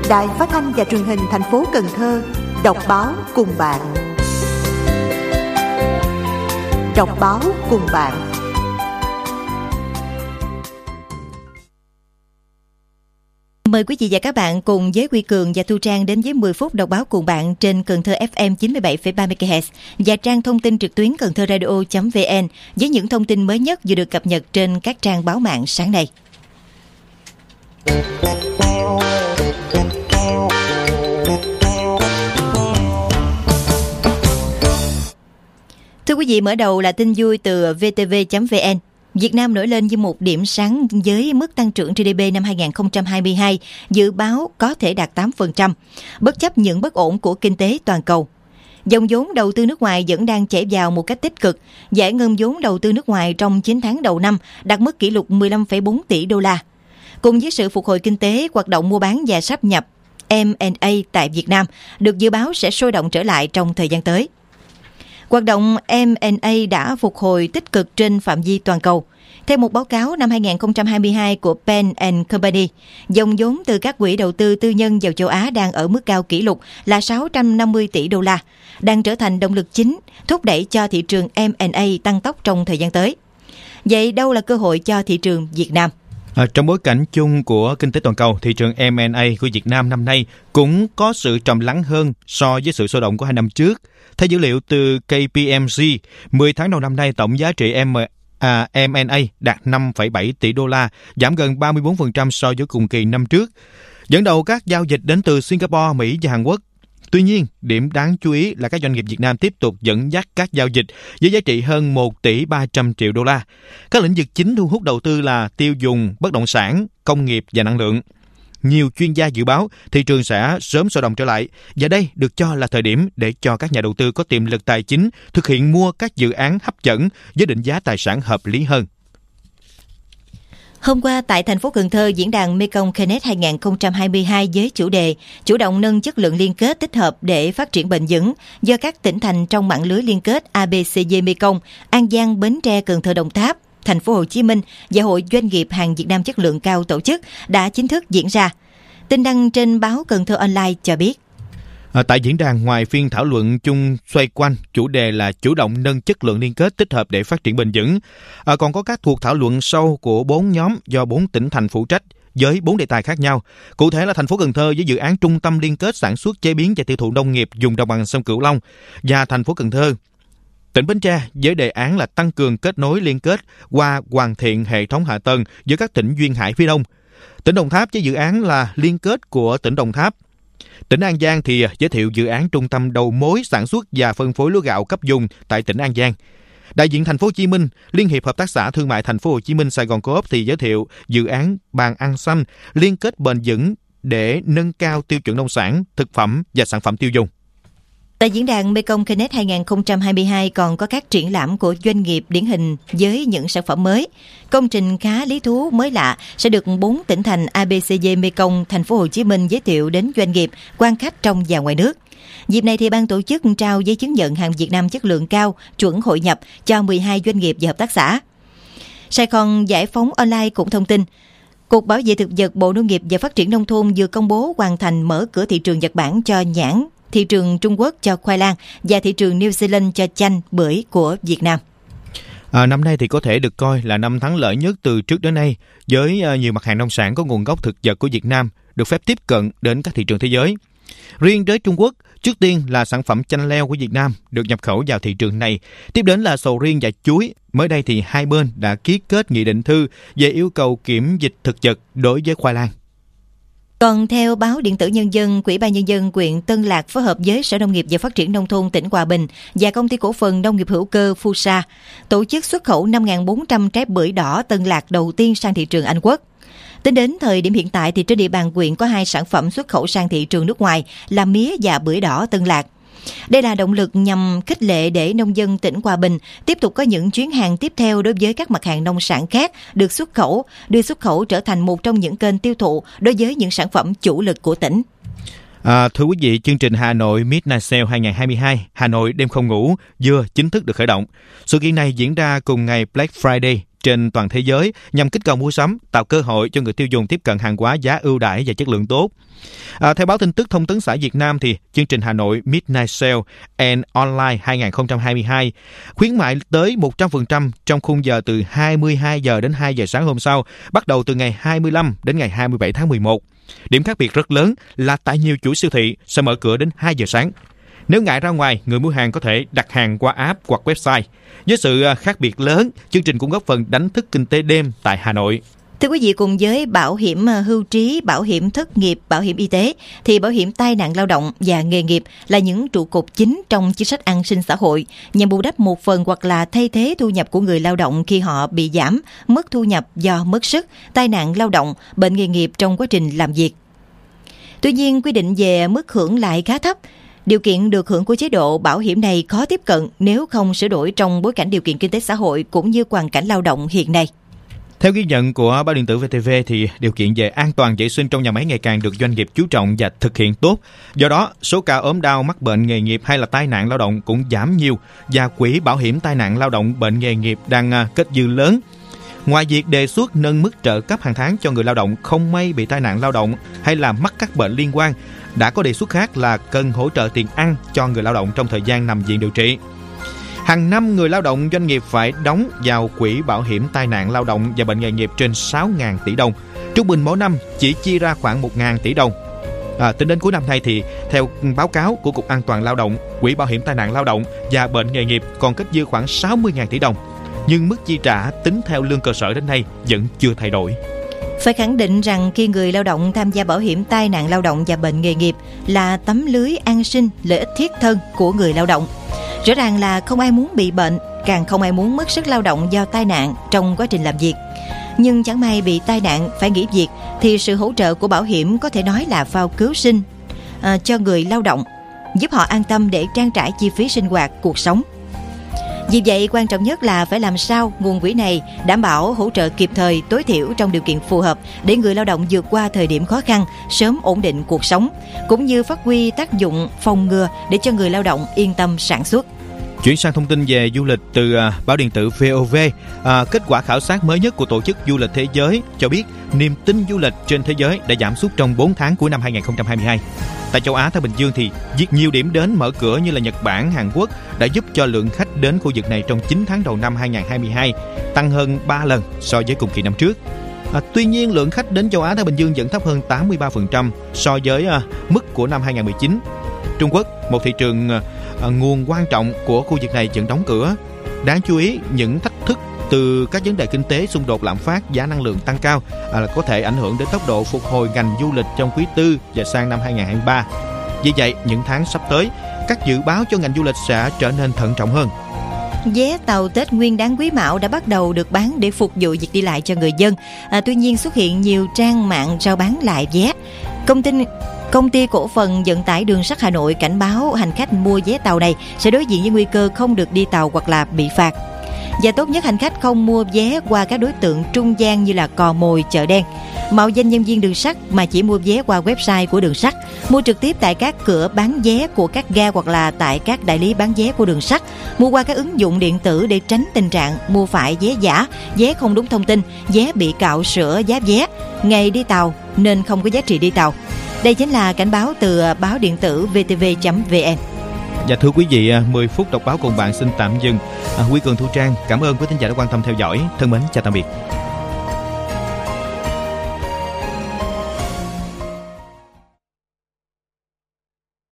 Đài Phát thanh và Truyền hình thành phố Cần Thơ đọc báo cùng bạn. Đọc báo cùng bạn. Mời quý vị và các bạn cùng với Huy Cường và Thu Trang đến với 10 phút đọc báo cùng bạn trên Cần Thơ FM 97,3 MHz và trang thông tin trực tuyến cầnthoradio.vn với những thông tin mới nhất vừa được cập nhật trên các trang báo mạng sáng nay. Thưa quý vị, mở đầu là tin vui từ vtv.vn. Việt Nam nổi lên như một điểm sáng với mức tăng trưởng GDP năm 2022 dự báo có thể đạt 8%, bất chấp những bất ổn của kinh tế toàn cầu. Dòng vốn đầu tư nước ngoài vẫn đang chảy vào một cách tích cực. Giải ngân vốn đầu tư nước ngoài trong 9 tháng đầu năm đạt mức kỷ lục 15,4 tỷ đô la. Cùng với sự phục hồi kinh tế, hoạt động mua bán và sáp nhập M&A tại Việt Nam được dự báo sẽ sôi động trở lại trong thời gian tới. Hoạt động M&A đã phục hồi tích cực trên phạm vi toàn cầu. Theo một báo cáo năm 2022 của Penn & Company, dòng vốn từ các quỹ đầu tư tư nhân vào châu Á đang ở mức cao kỷ lục là 650 tỷ đô la, đang trở thành động lực chính thúc đẩy cho thị trường M&A tăng tốc trong thời gian tới. Vậy đâu là cơ hội cho thị trường Việt Nam? Trong bối cảnh chung của kinh tế toàn cầu, thị trường M&A của Việt Nam năm nay cũng có sự trầm lắng hơn so với sự sôi động của 2 năm trước. Theo dữ liệu từ KPMG, 10 tháng đầu năm nay tổng giá trị M&A đạt 5,7 tỷ đô la, giảm gần 34% so với cùng kỳ năm trước. Dẫn đầu các giao dịch đến từ Singapore, Mỹ và Hàn Quốc. Tuy nhiên, điểm đáng chú ý là các doanh nghiệp Việt Nam tiếp tục dẫn dắt các giao dịch với giá trị hơn 1 tỷ 300 triệu đô la. Các lĩnh vực chính thu hút đầu tư là tiêu dùng, bất động sản, công nghiệp và năng lượng. Nhiều chuyên gia dự báo thị trường sẽ sớm sôi động trở lại, và đây được cho là thời điểm để cho các nhà đầu tư có tiềm lực tài chính thực hiện mua các dự án hấp dẫn với định giá tài sản hợp lý hơn. Hôm qua tại thành phố Cần Thơ, diễn đàn Mekong Connect 2022 với chủ đề chủ động nâng chất lượng liên kết tích hợp để phát triển bền vững do các tỉnh thành trong mạng lưới liên kết ABCD Mekong, An Giang, Bến Tre, Cần Thơ, Đồng Tháp, Thành phố Hồ Chí Minh và Hội Doanh nghiệp hàng Việt Nam chất lượng cao tổ chức đã chính thức diễn ra. Tin đăng trên báo Cần Thơ Online cho biết. Tại diễn đàn, ngoài phiên thảo luận chung xoay quanh chủ đề là chủ động nâng chất lượng liên kết tích hợp để phát triển bền vững, còn có các cuộc thảo luận sâu của 4 nhóm do 4 tỉnh thành phụ trách với 4 đề tài khác nhau. Cụ thể là thành phố Cần Thơ với dự án trung tâm liên kết sản xuất, chế biến và tiêu thụ nông nghiệp vùng đồng bằng sông Cửu Long, và thành phố Cần Thơ. Tỉnh Bến Tre với đề án là tăng cường kết nối liên kết qua hoàn thiện hệ thống hạ tầng với các tỉnh duyên hải phía đông. Tỉnh Đồng Tháp với dự án là liên kết của tỉnh Đồng Tháp. Tỉnh An Giang thì giới thiệu dự án trung tâm đầu mối sản xuất và phân phối lúa gạo cấp vùng tại tỉnh An Giang. Đại diện thành phố Hồ Chí Minh, Liên hiệp Hợp tác xã Thương mại thành phố Hồ Chí Minh Sài Gòn Co-op thì giới thiệu dự án bàn ăn xanh liên kết bền vững để nâng cao tiêu chuẩn nông sản, thực phẩm và sản phẩm tiêu dùng. Tại diễn đàn Mekong Connect 2022 còn có các triển lãm của doanh nghiệp điển hình với những sản phẩm mới. Công trình khá lý thú mới lạ sẽ được 4 tỉnh thành ABCD Mekong, thành phố Hồ Chí Minh giới thiệu đến doanh nghiệp, quan khách trong và ngoài nước. Dịp này thì ban tổ chức trao giấy chứng nhận hàng Việt Nam chất lượng cao, chuẩn hội nhập cho 12 doanh nghiệp và hợp tác xã. Sài Gòn Giải phóng Online cũng thông tin, Cục Bảo vệ thực vật Bộ Nông nghiệp và Phát triển Nông thôn vừa công bố hoàn thành mở cửa thị trường Nhật Bản cho nhãn, thị trường Trung Quốc cho khoai lang và thị trường New Zealand cho chanh, bưởi của Việt Nam. Năm nay thì có thể được coi là năm thắng lợi nhất từ trước đến nay, với nhiều mặt hàng nông sản có nguồn gốc thực vật của Việt Nam được phép tiếp cận đến các thị trường thế giới. Riêng với Trung Quốc, trước tiên là sản phẩm chanh leo của Việt Nam được nhập khẩu vào thị trường này, tiếp đến là sầu riêng và chuối. Mới đây thì hai bên đã ký kết nghị định thư về yêu cầu kiểm dịch thực vật đối với khoai lang. Còn theo báo điện tử Nhân dân, Ủy ban Nhân dân huyện Tân Lạc phối hợp với Sở Nông nghiệp và Phát triển Nông thôn tỉnh Hòa Bình và Công ty Cổ phần Nông nghiệp hữu cơ Fusa tổ chức xuất khẩu 5.400 trái bưởi đỏ Tân Lạc đầu tiên sang thị trường Anh Quốc. Tính đến thời điểm hiện tại thì trên địa bàn huyện có 2 sản phẩm xuất khẩu sang thị trường nước ngoài là mía và bưởi đỏ Tân Lạc. Đây là động lực nhằm khích lệ để nông dân tỉnh Hòa Bình tiếp tục có những chuyến hàng tiếp theo đối với các mặt hàng nông sản khác được xuất khẩu, đưa xuất khẩu trở thành một trong những kênh tiêu thụ đối với những sản phẩm chủ lực của tỉnh. Thưa quý vị, chương trình Hà Nội Midnight Sale 2022, Hà Nội đêm không ngủ vừa chính thức được khởi động. Sự kiện này diễn ra cùng ngày Black Friday trên toàn thế giới nhằm kích cầu mua sắm, tạo cơ hội cho người tiêu dùng tiếp cận hàng hóa giá ưu đãi và chất lượng tốt. Theo báo tin tức Thông tấn xã Việt Nam thì chương trình Hà Nội Midnight Sale and Online 2022 khuyến mại tới 100% trong khung giờ từ 22 giờ đến 2 giờ sáng hôm sau, bắt đầu từ ngày 25 đến ngày 27 tháng 11. Điểm khác biệt rất lớn là tại nhiều chuỗi siêu thị sẽ mở cửa đến 2 giờ sáng. Nếu ngại ra ngoài, người mua hàng có thể đặt hàng qua app hoặc website. Với sự khác biệt lớn, chương trình cũng góp phần đánh thức kinh tế đêm tại Hà Nội. Thưa quý vị, cùng với bảo hiểm hưu trí, bảo hiểm thất nghiệp, bảo hiểm y tế, thì bảo hiểm tai nạn lao động và nghề nghiệp là những trụ cột chính trong chính sách an sinh xã hội, nhằm bù đắp một phần hoặc là thay thế thu nhập của người lao động khi họ bị giảm, mất thu nhập do mất sức, tai nạn lao động, bệnh nghề nghiệp trong quá trình làm việc. Tuy nhiên, quy định về mức hưởng lại khá thấp. Điều kiện được hưởng của chế độ bảo hiểm này khó tiếp cận nếu không sửa đổi trong bối cảnh điều kiện kinh tế xã hội cũng như hoàn cảnh lao động hiện nay. Theo ghi nhận của báo điện tử VTV thì điều kiện về an toàn vệ sinh trong nhà máy ngày càng được doanh nghiệp chú trọng và thực hiện tốt. Do đó, số ca ốm đau, mắc bệnh nghề nghiệp hay là tai nạn lao động cũng giảm nhiều và quỹ bảo hiểm tai nạn lao động bệnh nghề nghiệp đang kết dư lớn. Ngoài việc đề xuất nâng mức trợ cấp hàng tháng cho người lao động không may bị tai nạn lao động hay là mắc các bệnh liên quan, đã có đề xuất khác là cần hỗ trợ tiền ăn cho người lao động trong thời gian nằm viện điều trị. Hàng năm, người lao động doanh nghiệp phải đóng vào quỹ bảo hiểm tai nạn lao động và bệnh nghề nghiệp trên 6.000 tỷ đồng. Trung bình mỗi năm chỉ chi ra khoảng 1.000 tỷ đồng. Tính đến cuối năm nay thì theo báo cáo của Cục An toàn Lao động, quỹ bảo hiểm tai nạn lao động và bệnh nghề nghiệp còn kết dư khoảng 60.000 tỷ đồng. Nhưng mức chi trả tính theo lương cơ sở đến nay vẫn chưa thay đổi. Phải khẳng định rằng khi người lao động tham gia bảo hiểm tai nạn lao động và bệnh nghề nghiệp là tấm lưới an sinh, lợi ích thiết thân của người lao động. Rõ ràng là không ai muốn bị bệnh, càng không ai muốn mất sức lao động do tai nạn trong quá trình làm việc. Nhưng chẳng may bị tai nạn phải nghỉ việc thì sự hỗ trợ của bảo hiểm có thể nói là phao cứu sinh cho người lao động, giúp họ an tâm để trang trải chi phí sinh hoạt, cuộc sống. Vì vậy, quan trọng nhất là phải làm sao nguồn quỹ này đảm bảo hỗ trợ kịp thời, tối thiểu trong điều kiện phù hợp để người lao động vượt qua thời điểm khó khăn, sớm ổn định cuộc sống, cũng như phát huy tác dụng phòng ngừa để cho người lao động yên tâm sản xuất. Chuyển sang thông tin về du lịch từ báo điện tử VOV. Kết quả khảo sát mới nhất của Tổ chức Du lịch Thế giới cho biết niềm tin du lịch trên thế giới đã giảm sút trong 4 tháng cuối năm 2022. Tại châu Á Thái Bình Dương thì việc nhiều điểm đến mở cửa như là Nhật Bản, Hàn Quốc đã giúp cho lượng khách đến khu vực này trong 9 tháng đầu năm 2022 tăng hơn 3 lần so với cùng kỳ năm trước. Tuy nhiên, lượng khách đến châu Á Thái Bình Dương vẫn thấp hơn 83% so với mức của năm 2019. Trung Quốc, một thị trường nguồn quan trọng của khu vực này vẫn đóng cửa. Đáng chú ý, những thách thức từ các vấn đề kinh tế, xung đột lạm phát, giá năng lượng tăng cao có thể ảnh hưởng đến tốc độ phục hồi ngành du lịch trong quý tư và sang năm 2023. Vì vậy, những tháng sắp tới, các dự báo cho ngành du lịch sẽ trở nên thận trọng hơn. Vé tàu Tết Nguyên đán Quý Mão đã bắt đầu được bán để phục vụ việc đi lại cho người dân. Tuy nhiên, xuất hiện nhiều trang mạng rao bán lại vé. Công ty cổ phần vận tải đường sắt Hà Nội cảnh báo hành khách mua vé tàu này sẽ đối diện với nguy cơ không được đi tàu hoặc là bị phạt. Và tốt nhất hành khách không mua vé qua các đối tượng trung gian như là cò mồi, chợ đen, mạo danh nhân viên đường sắt, mà chỉ mua vé qua website của đường sắt, mua trực tiếp tại các cửa bán vé của các ga hoặc là tại các đại lý bán vé của đường sắt, mua qua các ứng dụng điện tử để tránh tình trạng mua phải vé giả, vé không đúng thông tin, vé bị cạo sửa giá vé, ngày đi tàu nên không có giá trị đi tàu. Đây chính là cảnh báo từ báo điện tử vtv.vn. Và thưa quý vị, 10 phút đọc báo cùng bạn xin tạm dừng. Huy Cường, Thu Trang, cảm ơn quý thính giả đã quan tâm theo dõi. Thân mến, chào tạm biệt.